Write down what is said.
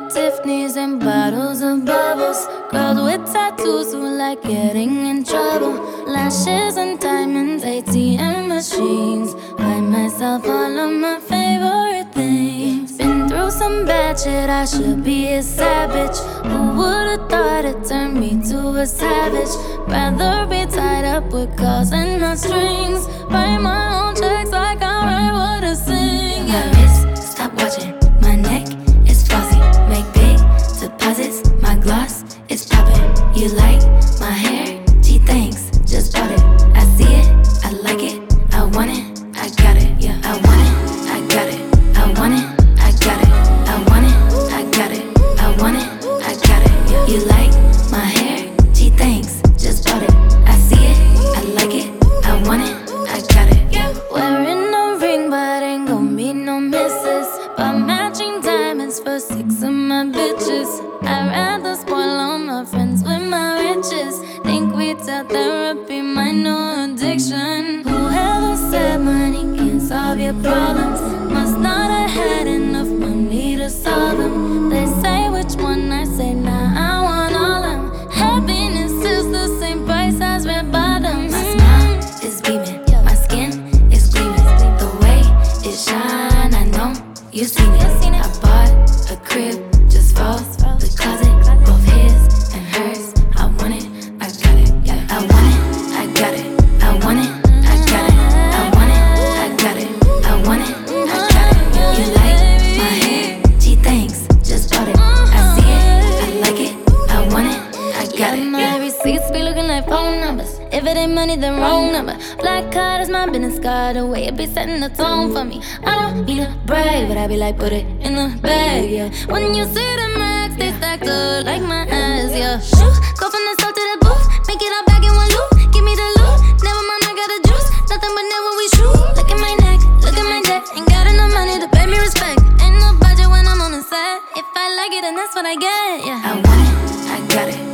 Tiffany's and bottles of bubbles. Girls with tattoos who like getting in trouble. Lashes and diamonds, ATM machines. Buy myself all of my favorite things. Been through some bad shit, I should be a savage. Who would've thought it turned me to a savage? Rather be tied up with calls and not strings. Write my own checks like I write what I sing. My wrist, stop watching. My neck is flossy. Make big deposits. My gloss is popping. You like my hair? Gee, thanks. Just bought it. I see it. I like it. I want it. I got it. Yeah, I want it. I got it. I want it. I got it. I want it. I got it. I want it. I got it. Yeah. You like my hair? Gee, thanks. Just bought it. I see it. I like it. I want it. I got it. Yeah. Wearing a ring, but ain't gon' be no misses. But matching diamonds for 6 of my bitches. I'd rather spoil all my friends with my riches. Think retail therapy, my new addiction. Whoever said money can't solve your problems must not have had enough money to solve them. They say which one, I say nah, I want all them. Happiness is the same price as red bottoms. My smile is beaming. My skin is gleaming. The way it shine, I know you seen it. I bought a crib just for the closet, both his and hers. I want it, I got it. Yeah, I want it, I got it. I want it, I got it. I want it, I got it. I want it, I got it. You like my hair? Gee, thanks. Just bought it. I see it, I like it. I want it, I got it. My receipts be looking like phone numbers. If it ain't money, then wrong number. Black card is my business card. The way it be setting the tone for me. I don't need to brag, but I be like, put it in the bag, yeah. When you see the max, they stacked up like my ass, yeah. Shoot, go from the south to the booth. Make it all back in one loop. Give me the loot. Never mind, I got the juice. Nothing but never we shoot. Look at my neck, look at my deck. Ain't got enough money to pay me respect. Ain't no budget when I'm on the set. If I like it, then that's what I get, yeah. I want it, I got it.